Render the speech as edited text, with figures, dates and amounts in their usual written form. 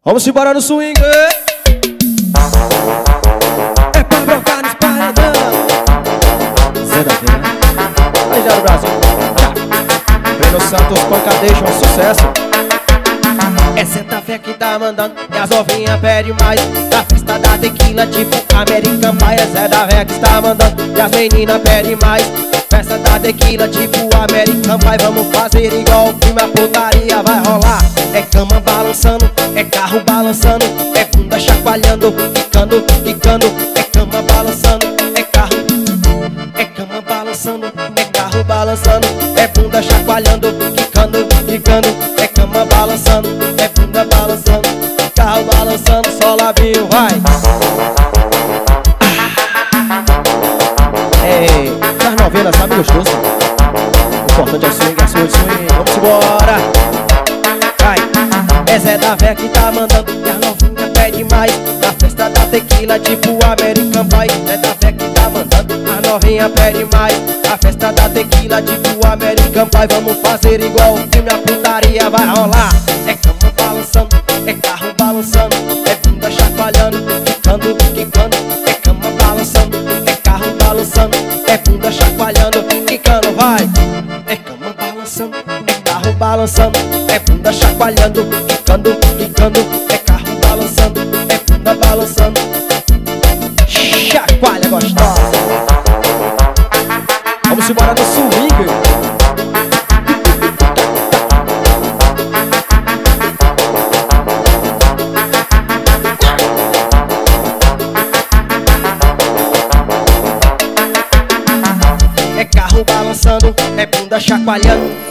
Vamos embora no swing. É pra brocar nos paredão. Zé da Vila, já do Brasil. Breno Santos, pancadeixa, um sucesso. É Santa Fé que tá mandando e as novinhas pedem mais. Na festa da tequila tipo American Pie. É Zé da Fé que está mandando e as meninas pedem mais. Festa da tequila tipo American Pie. Vamos fazer igual o filme, a putaria vai rolar. É cama balançando, é carro balançando, é bunda chacoalhando, quicando, quicando. É cama balançando, é carro, é cama balançando, é carro balançando, é bunda chacoalhando, quicando, quicando. É cama balançando, é bunda balançando, carro balançando, só labinho, vai. Ei, nas novelas sabe gostoso. O importante é o swing, é swing. Vamos embora. Vai. É Zé da Vé que tá mandando e as novinhas pedem mais. Na festa da tequila tipo American Pie. Zé da Vé que tá mandando, as novinhas pedem mais. Na festa da tequila tipo American Pie. Vamos fazer igual o filme, a putaria vai rolar. É cama balançando, é carro balançando, é bunda chacoalhando, quicando, quicando. É cama balançando, é carro balançando, é bunda chacoalhando, quicando, vai. É cama balançando, é carro balançando, é bunda chacoalhando, quicando, quicando. É carro balançando, é bunda balançando, chacoalha gostosa. Vamos embora no swing. É carro balançando, é bunda chacoalhando,